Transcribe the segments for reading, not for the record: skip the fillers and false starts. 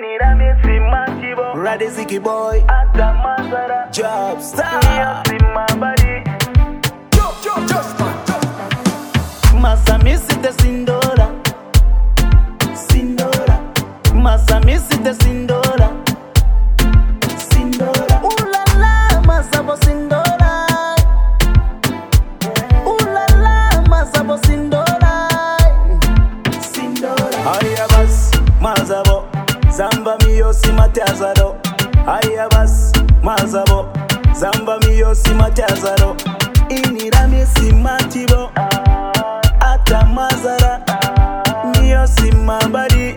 Radiziki boy, job star. Masamisi te sindora, sindora. Masamisi te sindora, sindora. Ooh la la, masabo sindora. Ooh la la, masabo sindora, sindora. Ayabas, mazabo, zamba miyo simatazaro. Ayabas, mazabo, zamba miyo simatazaro. Inirami simatibo. Mazara, miyo simabadi.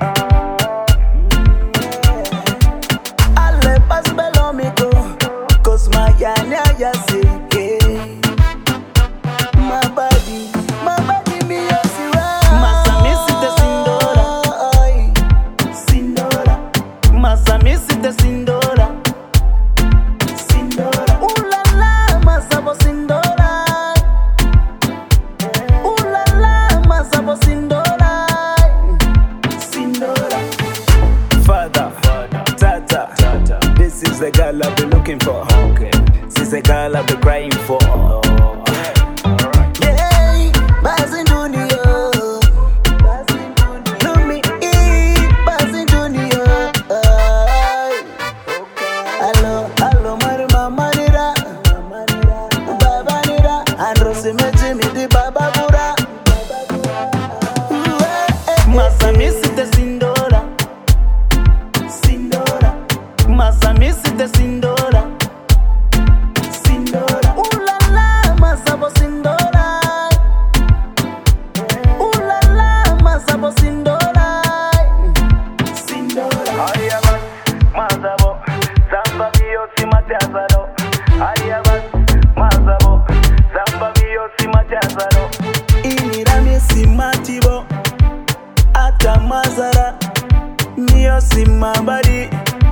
Ale pas belomiko, kosma yanya yaseke. Mabadi miyo sira. Masamisi te sindora, sindora. Masamisi te sindora, sindora. Ooh la la, masabo sindora. This is the girl I've been looking for. Okay. This is the girl I've been crying for. Yeah, Bazin Junior. Look me in, Bazin Junior. Hello, Mama Nira. Baba Nira. And Rosime Jimmy di Baba Gura. Masamisi te sindora. Masamisi te sindora, sindora. Ooh la la, masabo sindora. Ooh la la, masabo sindora, sindora. Ayabas, masabo, zamba miyo simatazaro. Ayabas, masabo, zamba miyo simatazaro. Inirami simatibo, ata mazara, miyo simabadi.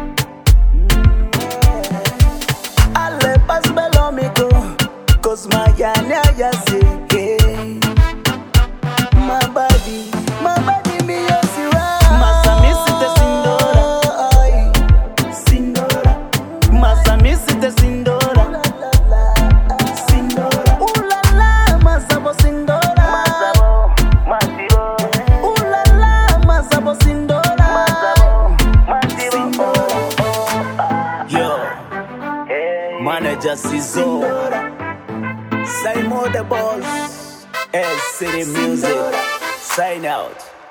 Pas belomiko, kosma yanya yaseke. Mabadi miyo sira. Masamisi te sindora, sindora. Masamisi te sindora, sindora. Ooh la la, masabo sindora. Masabo, masibo. Ooh la la, masabo sindora. Masabo, masibo. Yo. Manager Cizo, Simon the Boss, L City Music, sign out.